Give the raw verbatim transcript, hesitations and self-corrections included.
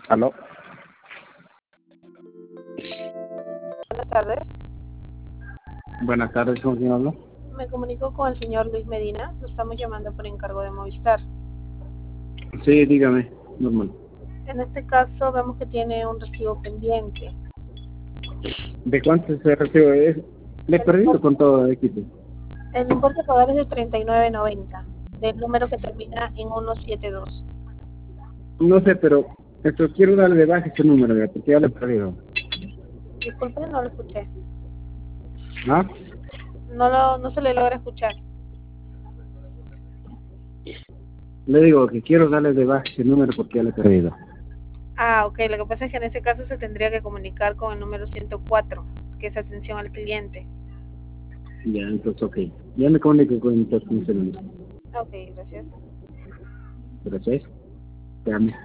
¿Aló? Buenas tardes. Buenas tardes, ¿con quién hablo? Me comunico con el señor Luis Medina. Lo estamos llamando por encargo de Movistar. Sí, dígame, normal. En este caso vemos que tiene un recibo pendiente. ¿De cuánto se recibo? Es, le he perdido con todo el equipo. El importe a pagar es de treinta y nueve noventa, del número que termina en ciento setenta y dos. No sé, pero esto, quiero darle de baja ese número, ya, porque ya le he perdido. Disculpe, no lo escuché. ¿Ah? No, lo, no se le logra escuchar. Le digo que quiero darle de baja ese número porque ya le he perdido. Ah, ok. Lo que pasa es que en ese caso se tendría que comunicar con el número ciento cuatro, que es atención al cliente. Ya, entonces, ok. Ya me comunico con entonces con ese número. Ok, gracias. Gracias. Te amo.